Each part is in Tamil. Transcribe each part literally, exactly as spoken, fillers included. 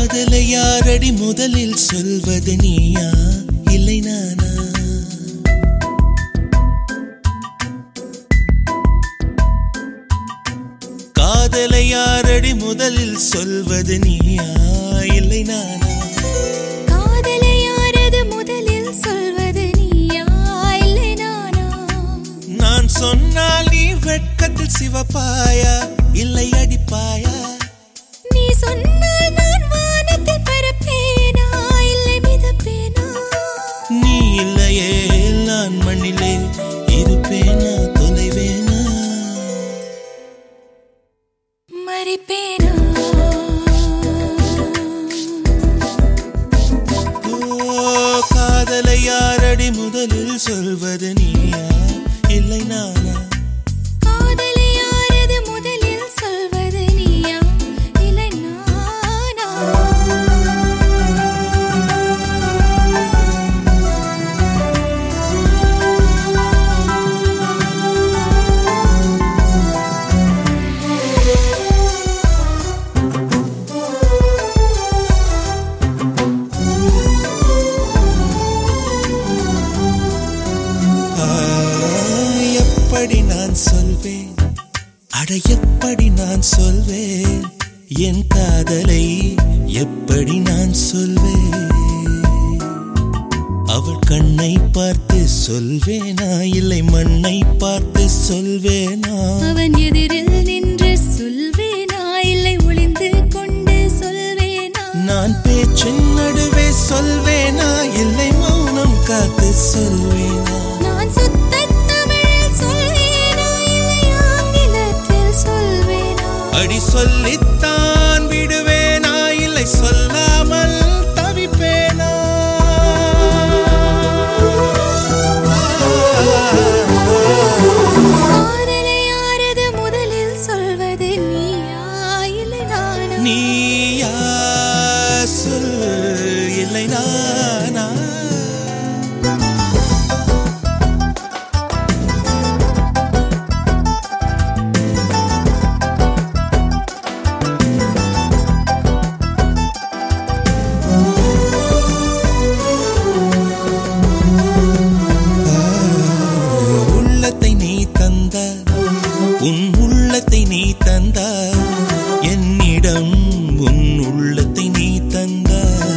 காதலை யாரடி முதலில் சொல்வது நீயா இல்லை நானா? காதலை யாரடி முதலில் சொல்வது நீயா இல்லை நானா? காதலை யாரது முதலில் சொல்வது நீயா இல்லை நானா? நான் சொன்னால் நீ வெட்கத்தில் சிவப்பாயா இல்லை அடிப்பாயா? நீ சொன்னால் நான் வானத்தில் பறப்பேனா இல்லை மிதப்பேனா? நீ இல்லையே நான் மண்ணிலே இருப்பேனா தொலைவேனா மறிப்பேனா? ஓ காதலை யாரடி முதலில் சொல்வது நீயா இல்லை நானா? காதலை யாரது முதலில் சொல்வது நீயா இல்லை நானா? எப்படி நான் சொல்வேன் அட எப்படி நான் சொல்வேன் என் காதலை எப்படி நான் சொல்வேன்? அவள் கண்ணை பார்த்து சொல்வேனா இல்லை மண்ணை பார்த்து சொல்வேனா? அவன் எதிரில் நின்று சொல்வேனா இல்லை ஒளிந்து கொண்டு சொல்வேனா? நான் பேச்சின் நடுவே சொல்வேனா இல்லை மௌனம் காத்து சொல்வேனா? நான் சுத்த தமிழில் சொல்வேனா இல்லை ஆங்கிலத்தில் சொல்வேனா? அடி சொல்லித்தான் விடுவேனா இல்லை சொல்லாமல் தவிப்பேனா? காதலை யாரது முதலில் சொல்வது நீயா இல்லை நானா? நீயா சொல் இல்லை நானா? உள்ளத்தை நீ தந்த உன் உள்ளத்தை நீ தந்த என்னிடம் உன் உள்ளத்தை நீ தந்த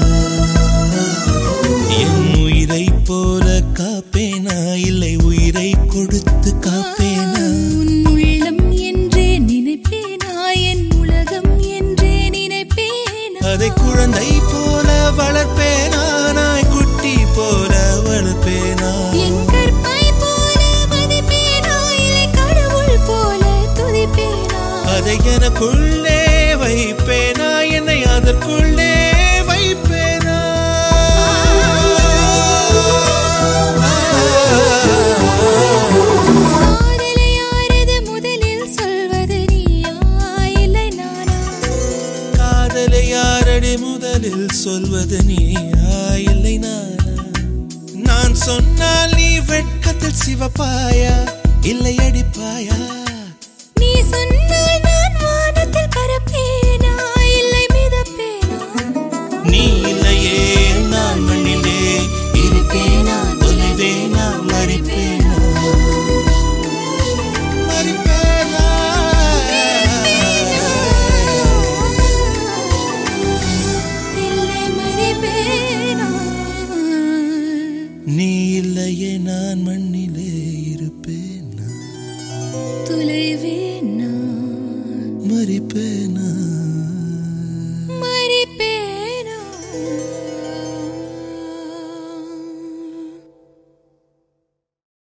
என் உயிரை போல காப்பேனா இல்லை உயிரை கொடுத்து காப்பேனா? உன் உள்ளம் என்றே நினைப்பேனா என் உலகம் என்றே நினைப்பேனா? அதை குழந்தை போல வளர்ப்பேனா நாய் குட்டி போல வளர்ப்பேனா? என் கற்பை போல மதிப்பேனா இல்லை கடவுள் போல துதிப்பேனா? அதை எனக்குள்ளே வைப்பேனா என்னை அதற்குள்ளே வைப்பேனா? காதலை யாரது முதலில் சொல்வது நீயா இல்லை நானா? காதலை யாரடி முதலில் சொல்வது நீயா இல்லை நானா? நான் சொன்னால் நீ வெட்கத்தில் சிவப்பாயா இல்லை அடிப்பாயா? நீ சொன்னால் நான் வானத்தில் பறப்பேனா இல்லை மிதப்பேனா? நீ இல்லையே நான் மண்ணிலே இருப்பேனா தொலைவேனா மறிப்பேனா? மறிப்பேனா? இல்லை மறிப்பேனா? நீ இல்லையே நான் மண்ணிலே இருப்பேனா தொலைவேனா? மறிப்பேனா?